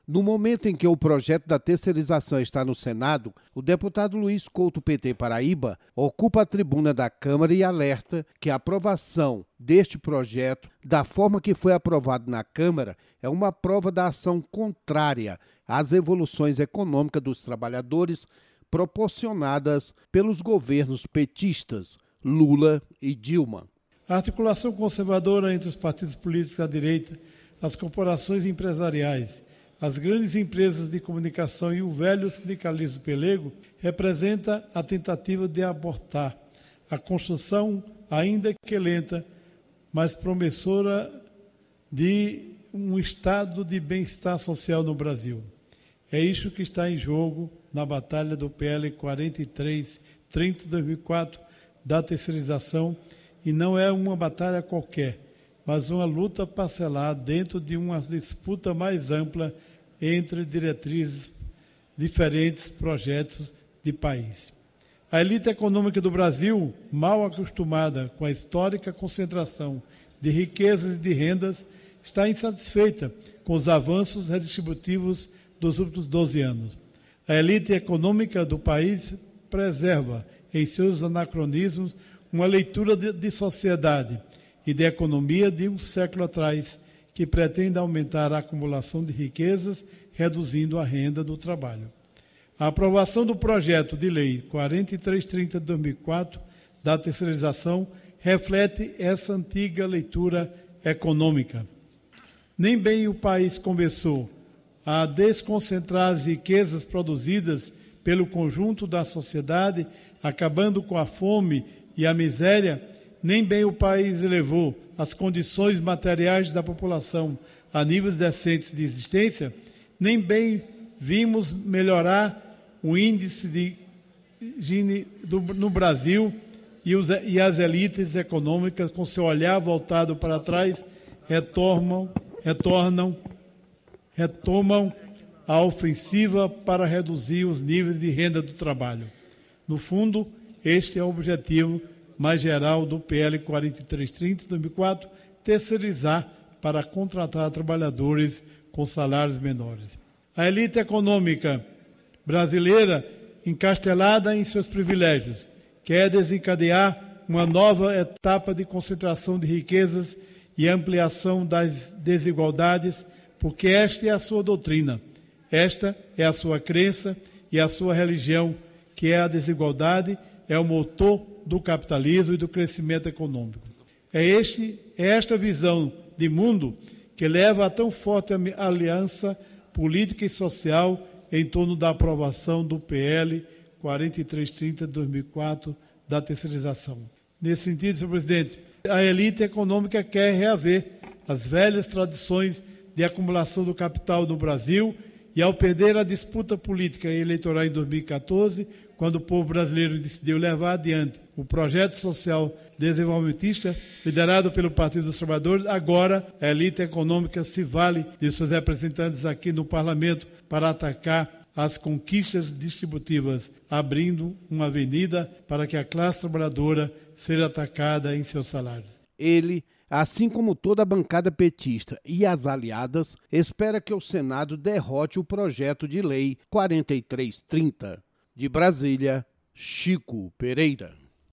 No momento em que o projeto da terceirização está no Senado, o deputado Luiz Couto, PT Paraíba, ocupa a tribuna da Câmara e alerta que a aprovação deste projeto, da forma que foi aprovado na Câmara, é uma prova da ação contrária às evoluções econômicas dos trabalhadores proporcionadas pelos governos petistas Lula e Dilma. A articulação conservadora entre os partidos políticos à direita, as corporações empresariais, as grandes empresas de comunicação e o velho sindicalismo pelego representa a tentativa de abortar a construção, ainda que lenta, mas promissora, de um estado de bem-estar social no Brasil. É isso que está em jogo na batalha do PL 4330 de 2004 da terceirização, e não é uma batalha qualquer, mas uma luta parcelar dentro de uma disputa mais ampla entre diretrizes, diferentes projetos de país. A elite econômica do Brasil, mal acostumada com a histórica concentração de riquezas e de rendas, está insatisfeita com os avanços redistributivos dos últimos 12 anos. A elite econômica do país preserva, em seus anacronismos, uma leitura de sociedade e de economia de um século atrás, que pretende aumentar a acumulação de riquezas, reduzindo a renda do trabalho. A aprovação do projeto de lei 4330 de 2004, da terceirização, reflete essa antiga leitura econômica. Nem bem o país começou a desconcentrar as riquezas produzidas pelo conjunto da sociedade, acabando com a fome e a miséria, nem bem o país elevou as condições materiais da população a níveis decentes de existência, nem bem vimos melhorar o índice de Gini no Brasil, e as elites econômicas, com seu olhar voltado para trás, retomam a ofensiva para reduzir os níveis de renda do trabalho. No fundo, este é o objetivo mais geral do PL 4330 de 2004, terceirizar para contratar trabalhadores com salários menores. A elite econômica brasileira, encastelada em seus privilégios, quer desencadear uma nova etapa de concentração de riquezas e ampliação das desigualdades, porque esta é a sua doutrina, esta é a sua crença e a sua religião, que é a desigualdade, é o motor do capitalismo e do crescimento econômico. É esta visão de mundo que leva a tão forte aliança política e social em torno da aprovação do PL 4330 de 2004 da terceirização. Nesse sentido, senhor presidente, a elite econômica quer reaver as velhas tradições de acumulação do capital no Brasil e, ao perder a disputa política e eleitoral em 2014, quando o povo brasileiro decidiu levar adiante o projeto social desenvolvimentista liderado pelo Partido dos Trabalhadores, agora a elite econômica se vale de seus representantes aqui no Parlamento para atacar as conquistas distributivas, abrindo uma avenida para que a classe trabalhadora seja atacada em seus salários. Ele, assim como toda a bancada petista e as aliadas, espera que o Senado derrote o projeto de lei 4330. De Brasília, Chico Pereira.